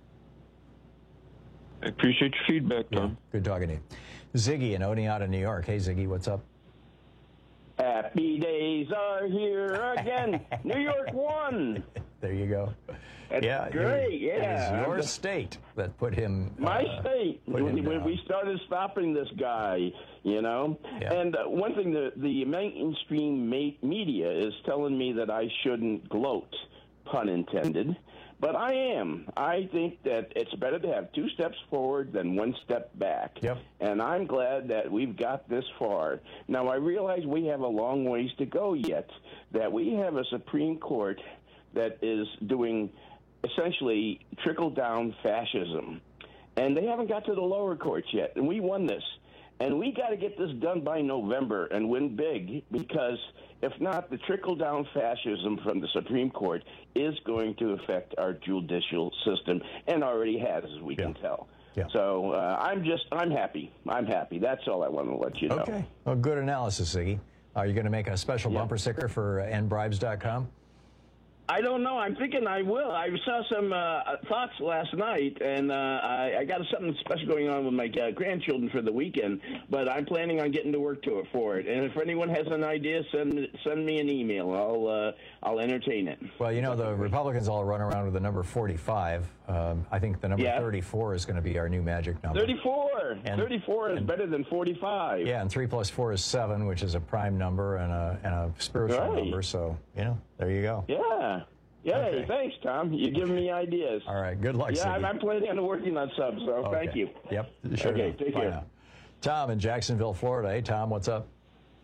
I appreciate your feedback, Tom. Yeah, good talking to you. Ziggy in Oneonta, New York. Hey, Ziggy, what's up? Happy days are here again. New York won. There you go. That's great. It is your state that put him. My state. When we started stopping this guy, Yeah. And one thing, the mainstream media is telling me that I shouldn't gloat, pun intended. But I am. I think that it's better to have 2 steps forward than 1 step back. Yep. And I'm glad that we've got this far. Now, I realize we have a long ways to go yet, that we have a Supreme Court that is doing essentially trickle-down fascism. And they haven't got to the lower courts yet, and we won this. And we got to get this done by November and win big, because if not, the trickle-down fascism from the Supreme Court is going to affect our judicial system, and already has, as we can tell. Yeah. So I'm happy. I'm happy. That's all I want to let you know. Okay. Well, good analysis, Ziggy. Are you going to make a special bumper sticker for endbribes.com? I don't know. I'm thinking I will. I saw some thoughts last night, and I got something special going on with my grandchildren for the weekend, but I'm planning on getting to work for it. And if anyone has an idea, send me an email. I'll entertain it. Well, the Republicans all run around with the number 45. I think the number 34 is going to be our new magic number. 34! 34 is better than 45. Yeah, and 3 plus 4 is 7, which is a prime number and a spiritual number. So, there you go. Yeah. Yeah, Okay. Thanks, Tom. You're giving me ideas. All right, good luck, Yeah, Ziggy. I'm planning on working on some, so thank you. Yep, sure. Okay, take Bye care. now. Tom in Jacksonville, Florida. Hey, Tom, what's up?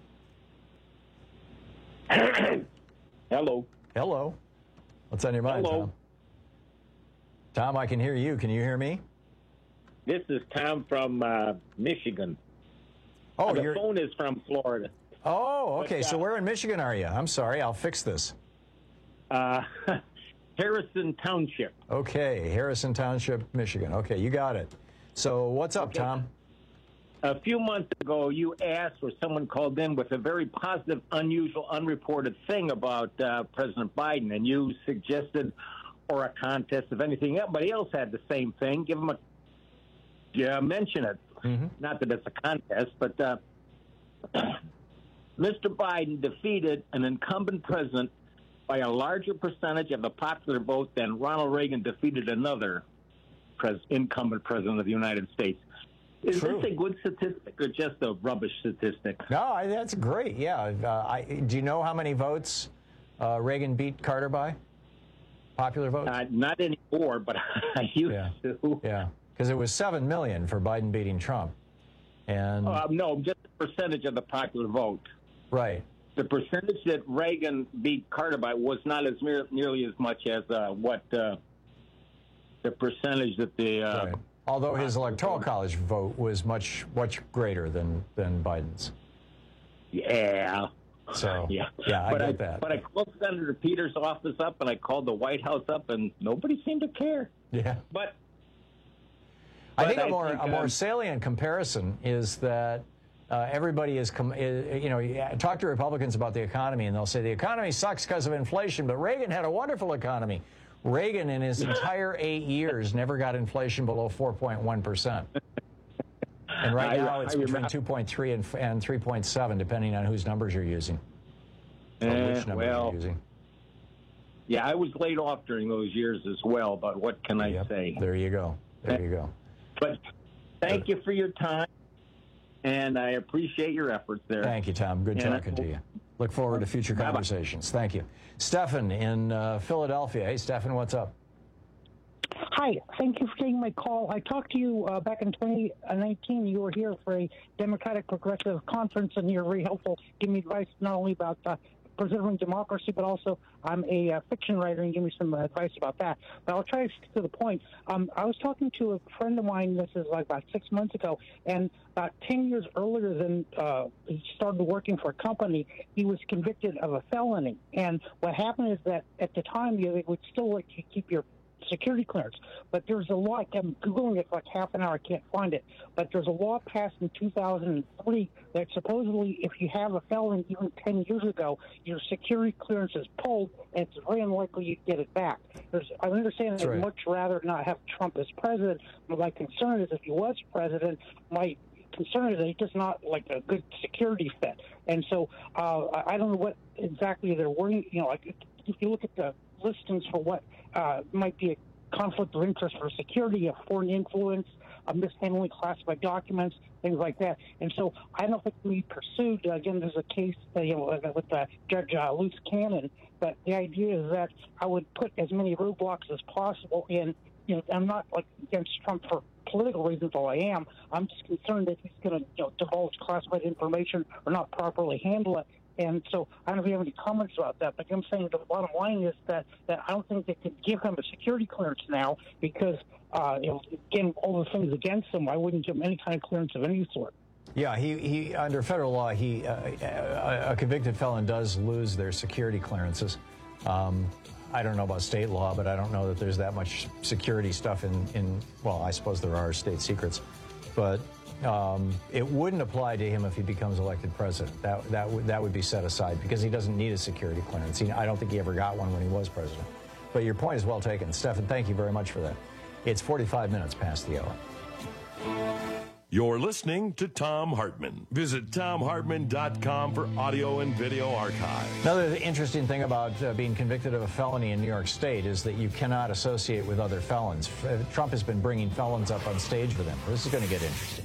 Hello. Hello. What's on your mind, Hello. Tom? Tom, I can hear you. Can you hear me? This is Tom from Michigan. Oh, the phone is from Florida. Oh, okay. But, So where in Michigan are you? I'm sorry. I'll fix this. Harrison Township. Okay, Harrison Township, Michigan. Okay, you got it. So what's up, Tom? A few months ago, you asked, or someone called in with a very positive, unusual, unreported thing about President Biden, and you suggested, or a contest, if anything, everybody else had the same thing. Give them mention it. Not that it's a contest, but Mr. Biden defeated an incumbent president by a larger percentage of the popular vote than Ronald Reagan defeated another incumbent president of the United States. Is this a good statistic or just a rubbish statistic? No, that's great. Yeah. Do you know how many votes Reagan beat Carter by? Popular votes? Not anymore, but I used to. Yeah, because it was 7 million for Biden beating Trump. And no, just the percentage of the popular vote. Right. The percentage that Reagan beat Carter by was not as nearly as much as what the percentage that the. Right. Although his electoral college vote was much greater than Biden's. Yeah. So yeah, I get that. But I called Senator Peters' office up, and I called the White House up, and nobody seemed to care. Yeah. But I think a more salient comparison is that everybody is, talk to Republicans about the economy, and they'll say the economy sucks because of inflation, but Reagan had a wonderful economy. Reagan, in his entire 8 years, never got inflation below 4.1%. And right now it's between 2.3 and 3.7, depending on whose numbers you're using. Or which numbers you're using. Yeah, I was laid off during those years as well, but what can I say? There you go. There you go. But thank you for your time, and I appreciate your efforts there. Thank you, Tom. Good talking to you. Look forward to future conversations. Thank you. Stefan in Philadelphia. Hey, Stefan, what's up? Hi, thank you for taking my call. I talked to you back in 2019. You were here for a Democratic Progressive Conference, and you were very helpful, giving me advice not only about preserving democracy, but also I'm a fiction writer, and give me some advice about that. But I'll try to stick to the point. I was talking to a friend of mine, this is like about 6 months ago, and about 10 years earlier than he started working for a company, he was convicted of a felony. And what happened is that at the time, they would still let you keep your security clearance. But there's a law, I'm Googling it for like half an hour, I can't find it, but there's a law passed in 2003 that supposedly if you have a felony even 10 years ago, your security clearance is pulled, and it's very unlikely you'd get it back. I understand I'd much rather not have Trump as president, but my concern is if he was president, my concern is that he's just not like a good security fit. And so I don't know what exactly they're worrying, like if you look at the listings for what might be a conflict of interest for security, of foreign influence, mishandling classified documents, things like that. And so I don't know if it can be pursued. Again, there's a case with Judge Luce Cannon, but the idea is that I would put as many roadblocks as possible in. I'm not like against Trump for political reasons, although I am. I'm just concerned that he's going to divulge classified information or not properly handle it. And so I don't know if you have any comments about that, but I'm saying the bottom line is that I don't think they could give him a security clearance now because, again, all the things against him, I wouldn't give him any kind of clearance of any sort. Yeah, he under federal law, a convicted felon does lose their security clearances. I don't know about state law, but I don't know that there's that much security stuff well, I suppose there are state secrets, but it wouldn't apply to him if he becomes elected president. That would be set aside because he doesn't need a security clearance. I don't think he ever got one when he was president. But your point is well taken. Stephan, thank you very much for that. It's 45 minutes past the hour. You're listening to Thom Hartmann. Visit ThomHartmann.com for audio and video archive. Another interesting thing about being convicted of a felony in New York State is that you cannot associate with other felons. Trump has been bringing felons up on stage with him. This is going to get interesting.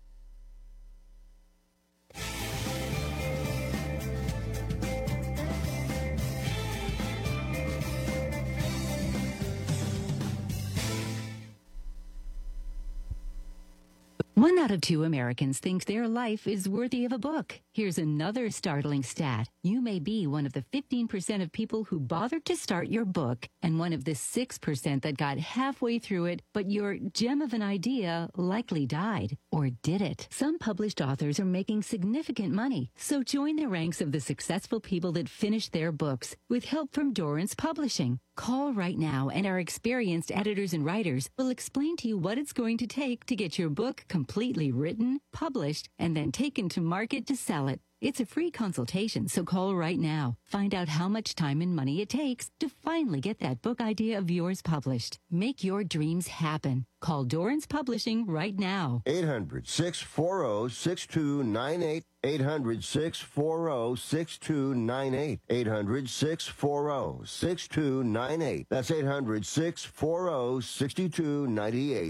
One out of two Americans think their life is worthy of a book. Here's another startling stat. You may be one of the 15% of people who bothered to start your book and one of the 6% that got halfway through it, but your gem of an idea likely died. Or did it? Some published authors are making significant money, so join the ranks of the successful people that finished their books with help from Dorrance Publishing. Call right now, and our experienced editors and writers will explain to you what it's going to take to get your book completely written, published, and then taken to market to sell it. It's a free consultation, so call right now. Find out how much time and money it takes to finally get that book idea of yours published. Make your dreams happen. Call Dorrance Publishing right now. 800-640-6298. 800-640-6298. 800-640-6298. That's 800-640-6298.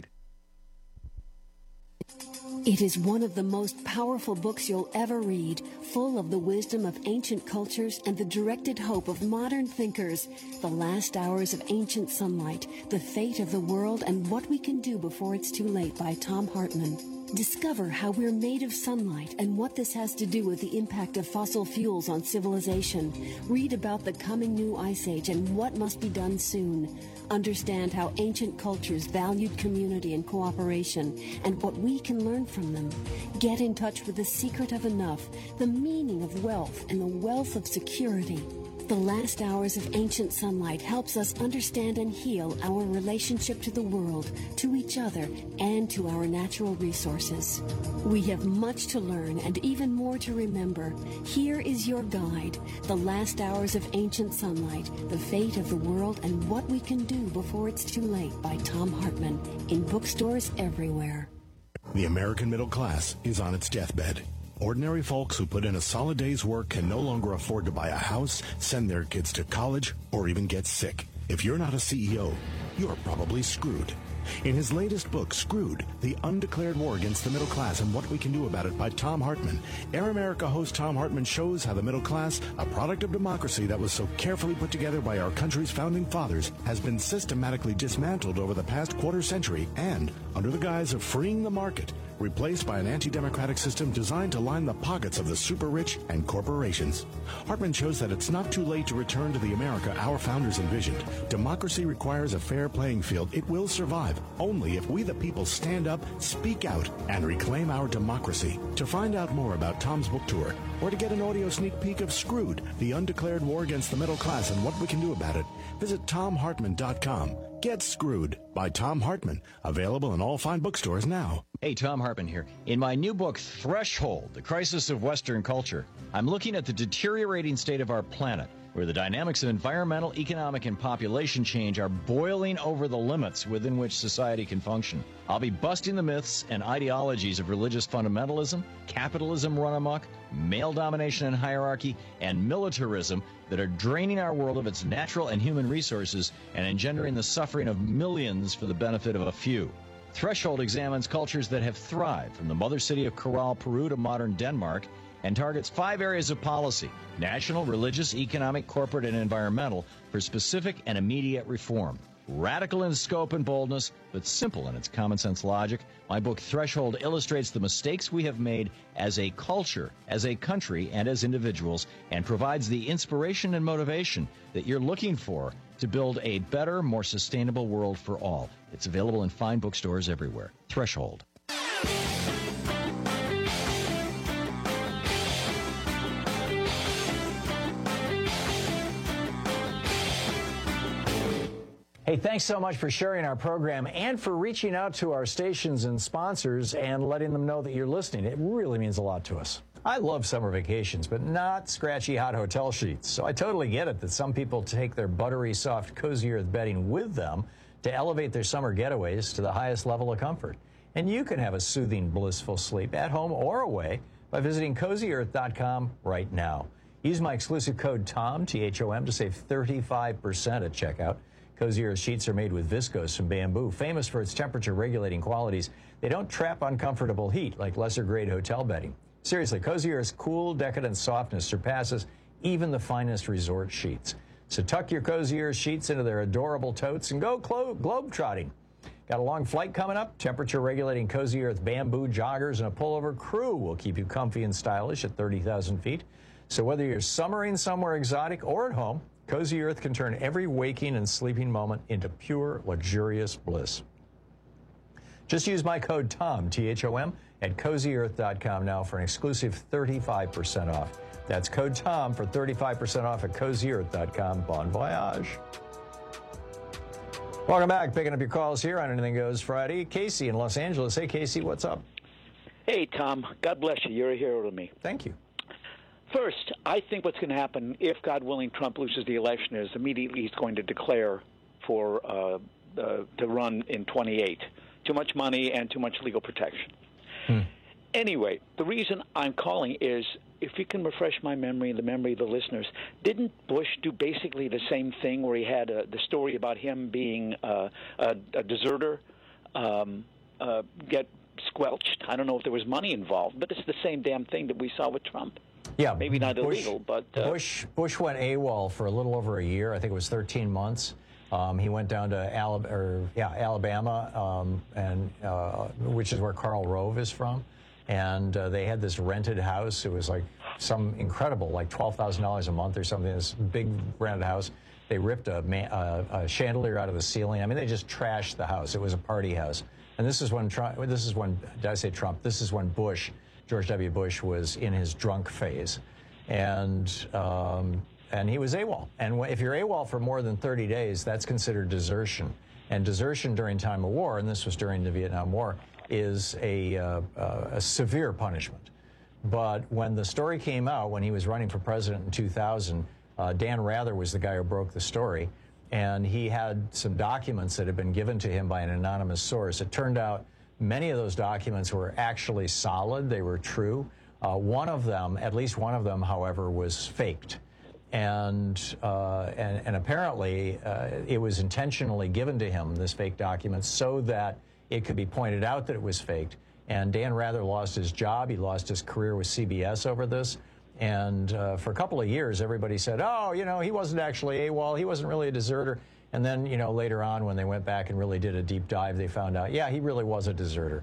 It is one of the most powerful books you'll ever read, full of the wisdom of ancient cultures and the directed hope of modern thinkers. The Last Hours of Ancient Sunlight, The Fate of the World and What We Can Do Before It's Too Late by Thom Hartmann. Discover how we're made of sunlight and what this has to do with the impact of fossil fuels on civilization. Read about the coming new ice age and what must be done soon. Understand how ancient cultures valued community and cooperation and what we can learn from them. Get in touch with the secret of enough, the meaning of wealth, and the wealth of security. The Last Hours of Ancient Sunlight helps us understand and heal our relationship to the world, to each other, and to our natural resources. We have much to learn and even more to remember. Here is your guide, The Last Hours of Ancient Sunlight, The Fate of the World and What We Can Do Before It's Too Late by Thom Hartmann, in bookstores everywhere. The American middle class is on its deathbed. Ordinary folks who put in a solid day's work can no longer afford to buy a house, send their kids to college, or even get sick. If you're not a CEO, you're probably screwed. In his latest book, Screwed, The Undeclared War Against the Middle Class and What We Can Do About It by Thom Hartmann, Air America host Thom Hartmann shows how the middle class, a product of democracy that was so carefully put together by our country's founding fathers, has been systematically dismantled over the past quarter century and, under the guise of freeing the market, replaced by an anti-democratic system designed to line the pockets of the super-rich and corporations. Hartmann shows that it's not too late to return to the America our founders envisioned. Democracy requires a fair playing field. It will survive only if we the people stand up, speak out, and reclaim our democracy. To find out more about Tom's book tour, or to get an audio sneak peek of Screwed, The Undeclared War Against the Middle Class and What We Can Do About It, visit TomHartmann.com. Get Screwed by Thom Hartmann. Available in all fine bookstores now. Hey, Thom Hartmann here. In my new book, Threshold, The Crisis of Western Culture, I'm looking at the deteriorating state of our planet, where the dynamics of environmental, economic, and population change are boiling over the limits within which society can function. I'll be busting the myths and ideologies of religious fundamentalism, capitalism run amok, male domination and hierarchy, and militarism that are draining our world of its natural and human resources and engendering the suffering of millions for the benefit of a few. Threshold examines cultures that have thrived, from the mother city of Corral, Peru to modern Denmark, and targets 5 areas of policy: national, religious, economic, corporate, and environmental, for specific and immediate reform. Radical in scope and boldness, but simple in its common sense logic, my book Threshold illustrates the mistakes we have made as a culture, as a country, and as individuals, and provides the inspiration and motivation that you're looking for to build a better, more sustainable world for all. It's available in fine bookstores everywhere. Threshold. Hey, thanks so much for sharing our program and for reaching out to our stations and sponsors and letting them know that you're listening. It really means a lot to us. I love summer vacations, but not scratchy hot hotel sheets. So I totally get it that some people take their buttery soft Cozy Earth bedding with them to elevate their summer getaways to the highest level of comfort. And you can have a soothing, blissful sleep at home or away by visiting CozyEarth.com right now. Use my exclusive code TOM, T-H-O-M, to save 35% at checkout. Cozy Earth sheets are made with viscose from bamboo, famous for its temperature-regulating qualities. They don't trap uncomfortable heat like lesser-grade hotel bedding. Seriously, Cozy Earth's cool, decadent softness surpasses even the finest resort sheets. So tuck your Cozy Earth sheets into their adorable totes and go globe-trotting. Got a long flight coming up? Temperature-regulating Cozy Earth bamboo joggers and a pullover crew will keep you comfy and stylish at 30,000 feet. So whether you're summering somewhere exotic or at home, Cozy Earth can turn every waking and sleeping moment into pure, luxurious bliss. Just use my code TOM, T-H-O-M, at CozyEarth.com now for an exclusive 35% off. That's code TOM for 35% off at CozyEarth.com. Bon voyage. Welcome back. Picking up your calls here on Anything Goes Friday. Casey in Los Angeles. Hey, Casey, what's up? Hey, Tom. God bless you. You're a hero to me. Thank you. First, I think what's going to happen if, God willing, Trump loses the election is immediately he's going to declare for to run in 28. Too much money and too much legal protection. Anyway, the reason I'm calling is, if you can refresh my memory and the memory of the listeners, didn't Bush do basically the same thing where he had the story about him being a deserter get squelched? I don't know if there was money involved, but it's the same damn thing that we saw with Trump. Yeah, maybe not illegal, but Bush went AWOL for a little over a year. I think it was 13 months. He went down to Alabama, which is where Karl Rove is from, and they had this rented house. It was like some incredible, like $12,000 a month or something. This big rented house. They ripped a chandelier out of the ceiling. I mean, they just trashed the house. It was a party house. And this is when did I say Trump? This is when George W. Bush was in his drunk phase, and he was AWOL. And if you're AWOL for more than 30 days, that's considered desertion. And desertion during time of war, and this was during the Vietnam War, is a severe punishment. But when the story came out, when he was running for president in 2000, Dan Rather was the guy who broke the story, and he had some documents that had been given to him by an anonymous source. It turned out many of those documents were actually solid. They were true. One of them, at least one of them, however, was faked. And apparently it was intentionally given to him, this fake document, so that it could be pointed out that it was faked. And Dan Rather lost his job. He lost his career with CBS over this. And for a couple of years, everybody said, oh, you know, he wasn't actually AWOL. He wasn't really a deserter. And then, you know, later on, when they went back and really did a deep dive, they found out, yeah, he really was a deserter.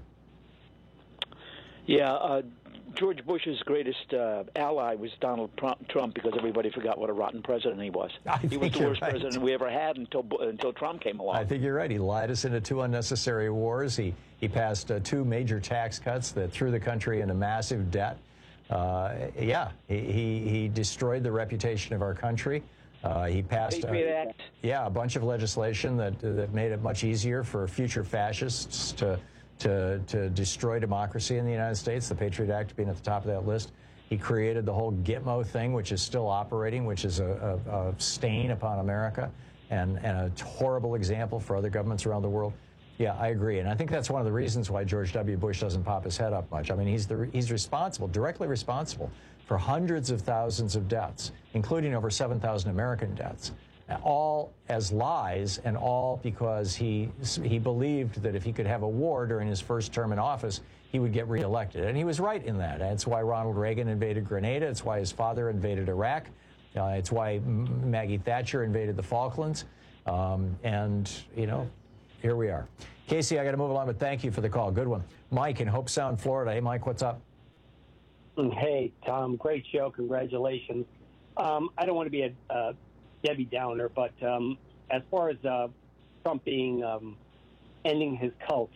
Yeah, George Bush's greatest ally was Donald Trump, because everybody forgot what a rotten president he was. He was the worst president we ever had until Trump came along. I think you're right. He lied us into 2 unnecessary wars. He passed 2 major tax cuts that threw the country into massive debt. He destroyed the reputation of our country. He passed Patriot Act. A bunch of legislation that made it much easier for future fascists to destroy democracy in the United States, the Patriot Act being at the top of that list. He created the whole Gitmo thing, which is still operating, which is a stain upon America and a horrible example for other governments around the world. Yeah, I agree. And I think that's one of the reasons why George W. Bush doesn't pop his head up much. I mean, he's responsible, directly responsible, for hundreds of thousands of deaths, including over 7,000 American deaths, all as lies, and all because he believed that if he could have a war during his first term in office, he would get reelected. And he was right in that. That's why Ronald Reagan invaded Grenada. It's why his father invaded Iraq. It's why Maggie Thatcher invaded the Falklands. And, you know, here we are. Casey, I got to move along, but thank you for the call. Good one. Mike in Hope Sound, Florida. Hey, Mike, what's up? Hey, Tom, great show. Congratulations. I don't want to be a Debbie Downer, but as far as Trump being ending his cult,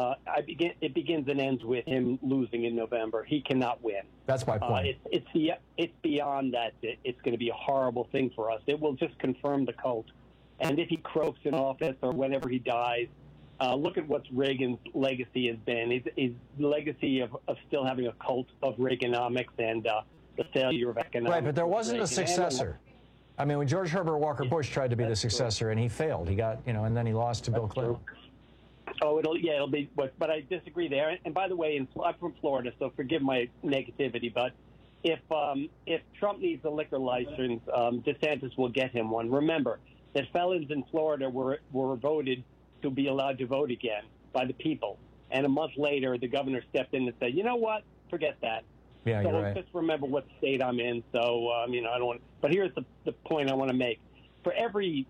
it begins and ends with him losing in November. He cannot win. That's my point. It's beyond that. It's going to be a horrible thing for us. It will just confirm the cult. And if he croaks in office or whenever he dies, look at what Reagan's legacy has been. His legacy of still having a cult of Reaganomics and the failure of economics. Right, but there wasn't a successor. I mean, when George Herbert Walker Bush tried to be the successor, and he failed. He got, you know, and then he lost to Bill Clinton. Oh, it'll be, but I disagree there. And by the way, I'm from Florida, so forgive my negativity, but if Trump needs a liquor license, DeSantis will get him one. Remember that felons in Florida were voted to be allowed to vote again by the people. And a month later, the governor stepped in and said, you know what? Forget that. Yeah, so you're right. Just remember what state I'm in. So, you know, I don't want. But here's the point I want to make. For every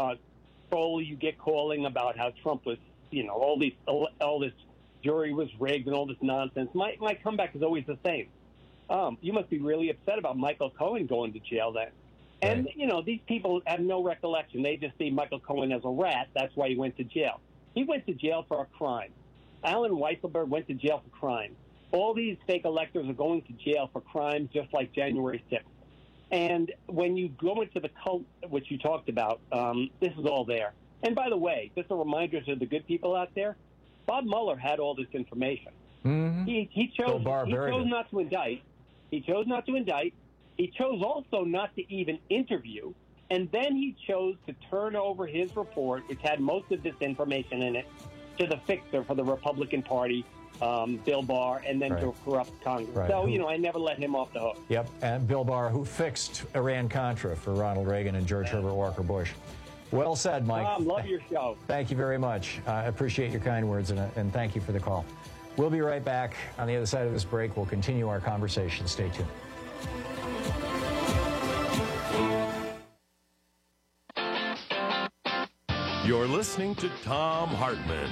troll you get calling about how Trump was, you know, all this jury was rigged and all this nonsense, my comeback is always the same. You must be really upset about Michael Cohen going to jail then. And, you know, these people have no recollection. They just see Michael Cohen as a rat. That's why he went to jail. He went to jail for a crime. Alan Weisselberg went to jail for crime. All these fake electors are going to jail for crimes just like January 6th. And when you go into the cult, which you talked about, this is all there. And by the way, just a reminder to the good people out there, Bob Mueller had all this information. Mm-hmm. He chose not to indict. He chose not to indict. He chose also not to even interview. And then he chose to turn over his report, which had most of this information in it, to the fixer for the Republican Party, Bill Barr, and then to a corrupt Congress. Right. So, you know, I never let him off the hook. Yep, and Bill Barr, who fixed Iran-Contra for Ronald Reagan and George Herbert Walker Bush. Well said, Mike. Tom, love your show. Thank you very much. I appreciate your kind words, and thank you for the call. We'll be right back. On the other side of this break, we'll continue our conversation. Stay tuned. You're listening to Thom Hartmann.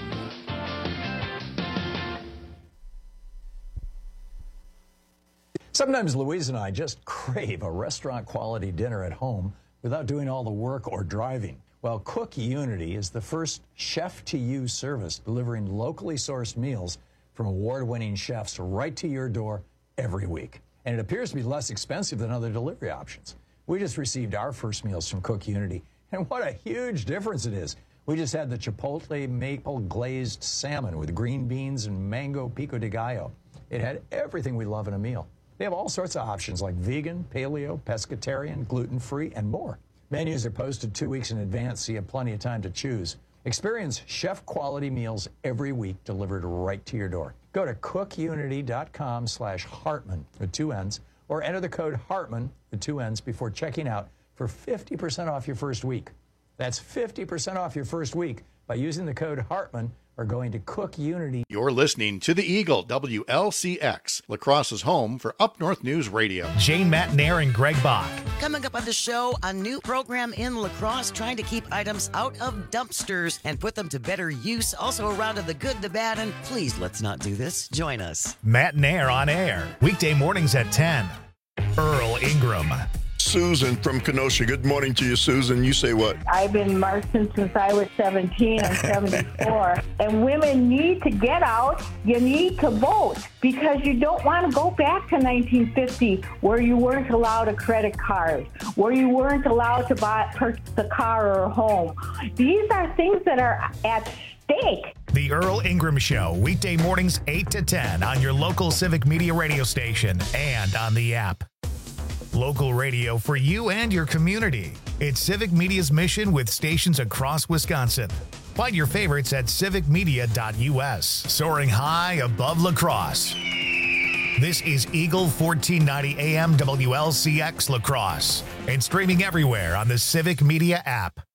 Sometimes Louise and I just crave a restaurant-quality dinner at home without doing all the work or driving. Well, Cook Unity is the first chef-to-you service delivering locally sourced meals from award-winning chefs right to your door every week. And it appears to be less expensive than other delivery options. We just received our first meals from Cook Unity, and what a huge difference it is. We just had the Chipotle maple glazed salmon with green beans and mango pico de gallo. It had everything we love in a meal. They have all sorts of options like vegan, paleo, pescatarian, gluten-free, and more. Menus are posted 2 weeks in advance, so you have plenty of time to choose. Experience chef-quality meals every week delivered right to your door. Go to cookunity.com/Hartmann with 2 N's, or enter the code Hartmann with 2 N's before checking out for 50% off your first week. That's 50% off your first week by using the code Hartman or going to CookUnity. You're listening to The Eagle, WLCX, La Crosse's home for Up North News Radio. Jane Matnair and Greg Bach. Coming up on the show, a new program in La Crosse trying to keep items out of dumpsters and put them to better use. Also a round of the good, the bad, and please let's not do this. Join us. Matnair on air, weekday mornings at 10. Earl Ingram. Susan from Kenosha. Good morning to you, Susan. You say what? I've been marching since I was 17. I'm 74. And women need to get out. You need to vote because you don't want to go back to 1950 where you weren't allowed a credit card, where you weren't allowed to purchase a car or a home. These are things that are at stake. The Earl Ingram Show, weekday mornings 8 to 10 on your local Civic Media radio station and on the app. Local radio for you and your community. It's Civic Media's mission with stations across Wisconsin. Find your favorites at civicmedia.us. Soaring high above La Crosse. This is Eagle 1490 AM WLCX La Crosse and streaming everywhere on the Civic Media app.